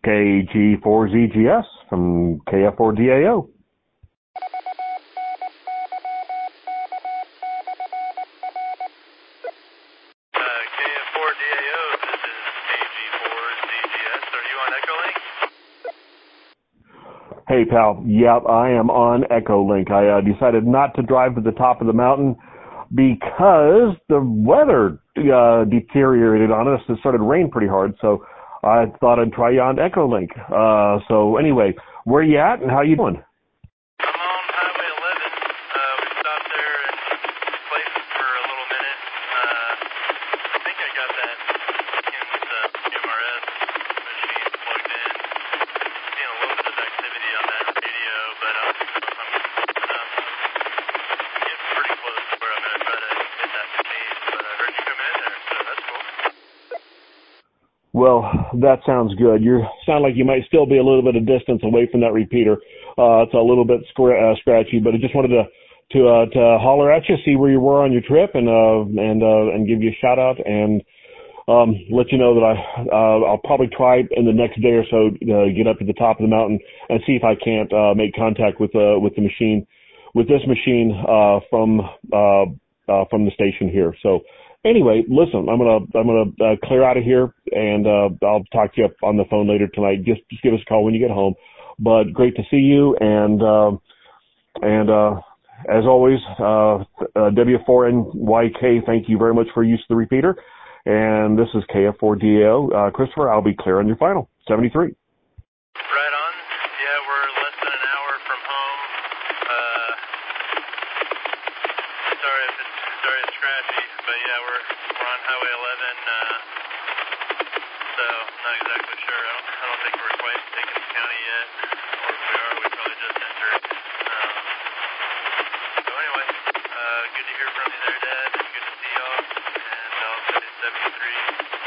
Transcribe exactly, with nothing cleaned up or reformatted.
K G four Z G S from K F four D A O. Uh, K F four D A O, this is K G four Z G S. Are you on Echolink? Hey, pal. Yep, I am on Echolink. I uh, decided not to drive to the top of the mountain because the weather uh, deteriorated on us. It started to rain pretty hard, so I thought I'd try you on Echolink. Uh, so anyway, where you at and how you doing? I'm on Highway eleven. Uh, we stopped there and played for a little minute. Uh, I think I got that Kim's uh, M R S machine plugged in. Seeing a little bit of activity on that radio, but I'm, I'm, I'm, I'm getting pretty close to where I'm going to try to hit that machine. But I heard you come in there, so that's cool. Well, that sounds good. You sound like you might still be a little bit of distance away from that repeater. Uh, it's a little bit scr- uh, scratchy, but I just wanted to to uh, to holler at you, see where you were on your trip, and uh, and uh, and give you a shout out, and um, let you know that I uh, I'll probably try in the next day or so uh, get up to the top of the mountain and see if I can't uh, make contact with uh, with the machine, with this machine uh, from uh, uh, from the station here. So. Anyway, listen, I'm gonna I'm gonna uh, clear out of here, and uh, I'll talk to you on the phone later tonight. Just just give us a call when you get home. But great to see you, and uh, and uh, as always, uh, uh, W four N Y K. Thank you very much for use of the repeater. And this is K F four D A O. Uh, Christopher, I'll be clear on your final seventy-three. Right on. Yeah, we're less than an hour from home. Uh, sorry if it's sorry it's scratchy, but yeah, we're we're on Highway eleven. Uh, so not exactly sure. I don't I don't think we're quite taking the county yet, or if we are, we probably just entered. Um, so anyway, uh, good to hear from you there, Dad. Good to see y'all, and I'll say seventy-three.